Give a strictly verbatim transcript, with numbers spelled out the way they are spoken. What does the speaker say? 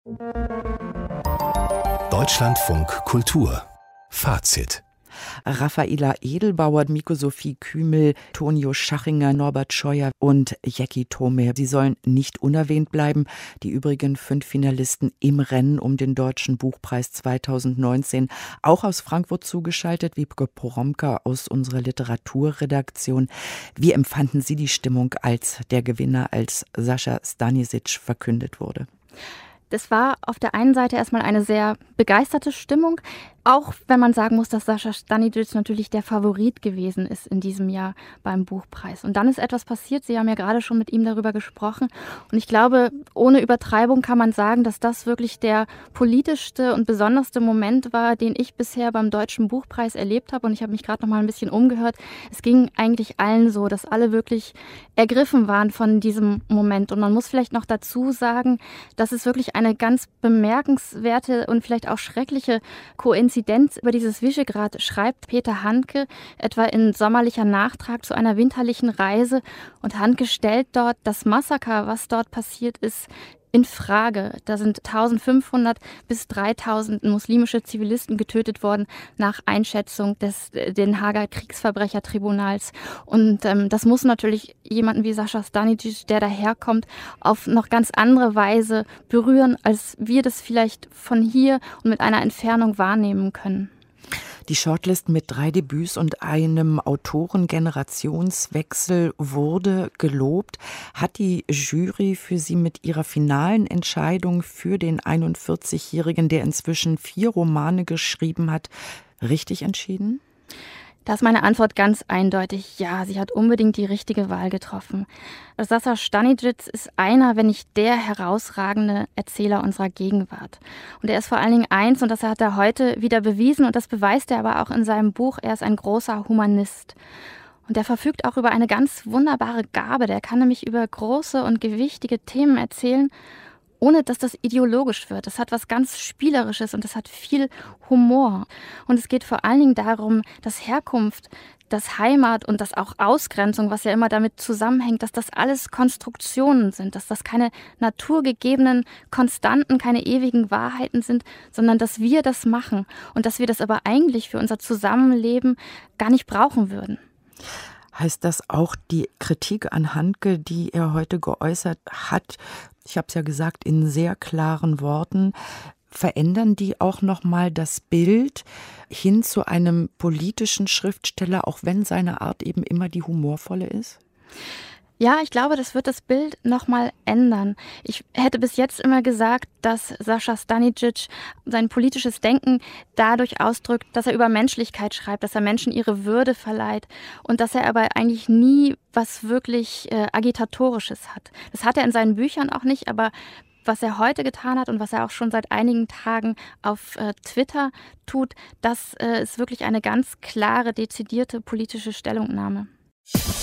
Deutschlandfunk Kultur Fazit. Raffaela Edelbauer, Miko-Sophie Kümel, Tonio Schachinger, Norbert Scheuer und Jackie Thome. Sie sollen nicht unerwähnt bleiben. Die übrigen fünf Finalisten im Rennen um den Deutschen Buchpreis zweitausendneunzehn. Auch aus Frankfurt zugeschaltet, Wiebke Poromka aus unserer Literaturredaktion. Wie empfanden Sie die Stimmung, als der Gewinner, als Sascha Stanisic verkündet wurde? Das war auf der einen Seite erstmal eine sehr begeisterte Stimmung, auch wenn man sagen muss, dass Sascha Stanisic natürlich der Favorit gewesen ist in diesem Jahr beim Buchpreis. Und dann ist etwas passiert, Sie haben ja gerade schon mit ihm darüber gesprochen. Und ich glaube, ohne Übertreibung kann man sagen, dass das wirklich der politischste und besonderste Moment war, den ich bisher beim Deutschen Buchpreis erlebt habe. Und ich habe mich gerade noch mal ein bisschen umgehört. Es ging eigentlich allen so, dass alle wirklich ergriffen waren von diesem Moment. Und man muss vielleicht noch dazu sagen, dass es wirklich eine ganz bemerkenswerte und vielleicht auch schreckliche Koinzidenz über dieses Visegrad schreibt Peter Handke, etwa in Sommerlicher Nachtrag zu einer winterlichen Reise. Und Handke stellt dort das Massaker, was dort passiert ist, in Frage. Da sind eintausendfünfhundert bis dreitausend muslimische Zivilisten getötet worden, nach Einschätzung des Den Haager Kriegsverbrechertribunals. Und ähm, das muss natürlich jemanden wie Sascha Stanisic, der daherkommt, auf noch ganz andere Weise berühren, als wir das vielleicht von hier und mit einer Entfernung wahrnehmen können. Die Shortlist mit drei Debüts und einem Autoren-Generationswechsel wurde gelobt. Hat die Jury für Sie mit ihrer finalen Entscheidung für den einundvierzigjährigen, der inzwischen vier Romane geschrieben hat, richtig entschieden? Da ist meine Antwort ganz eindeutig, ja, sie hat unbedingt die richtige Wahl getroffen. Sascha Stanisic ist einer, wenn nicht der herausragende Erzähler unserer Gegenwart. Und er ist vor allen Dingen eins, und das hat er heute wieder bewiesen, und das beweist er aber auch in seinem Buch, er ist ein großer Humanist. Und er verfügt auch über eine ganz wunderbare Gabe, der kann nämlich über große und gewichtige Themen erzählen, ohne dass das ideologisch wird. Das hat was ganz Spielerisches und das hat viel Humor. Und es geht vor allen Dingen darum, dass Herkunft, dass Heimat und dass auch Ausgrenzung, was ja immer damit zusammenhängt, dass das alles Konstruktionen sind, dass das keine naturgegebenen Konstanten, keine ewigen Wahrheiten sind, sondern dass wir das machen und dass wir das aber eigentlich für unser Zusammenleben gar nicht brauchen würden. Heißt das auch die Kritik an Handke, die er heute geäußert hat, ich habe es ja gesagt, in sehr klaren Worten, verändern die auch nochmal das Bild hin zu einem politischen Schriftsteller, auch wenn seine Art eben immer die humorvolle ist? Ja, ich glaube, das wird das Bild nochmal ändern. Ich hätte bis jetzt immer gesagt, dass Sascha Stanisic sein politisches Denken dadurch ausdrückt, dass er über Menschlichkeit schreibt, dass er Menschen ihre Würde verleiht und dass er aber eigentlich nie was wirklich äh, Agitatorisches hat. Das hat er in seinen Büchern auch nicht, aber was er heute getan hat und was er auch schon seit einigen Tagen auf äh, Twitter tut, das äh, ist wirklich eine ganz klare, dezidierte politische Stellungnahme.